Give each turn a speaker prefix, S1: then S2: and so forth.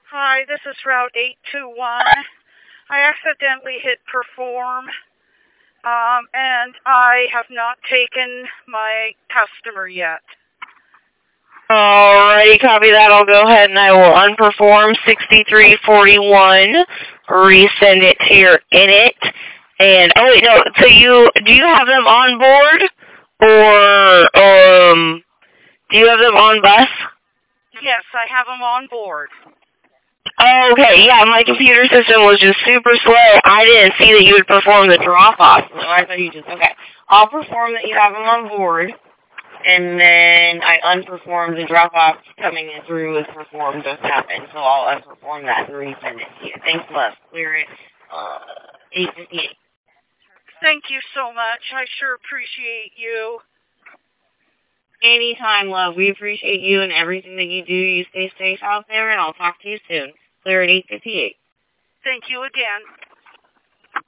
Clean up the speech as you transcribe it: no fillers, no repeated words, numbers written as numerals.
S1: Hi, this is Route 821. I accidentally hit perform, and I have not taken my customer yet.
S2: Alrighty, copy that. I'll go ahead and I will unperform 6341, resend it to your init. And, oh wait, no, so do you have them on board? Or, do you have them on bus?
S1: Yes, I have them on board.
S2: Oh, okay, yeah, my computer system was just super slow. I didn't see that you would perform the drop-off. So I thought you just, okay. I'll perform that you have them on board. And then I unperformed the drop-off coming in through with perform just happened. So I'll unperform that and resend it to you. Thanks, love. Clear it, 8:58.
S1: Thank you so much. I sure appreciate you.
S2: Anytime, love. We appreciate you and everything that you do. You stay safe out there, and I'll talk to you soon. Clear at 8:58.
S1: Thank you again.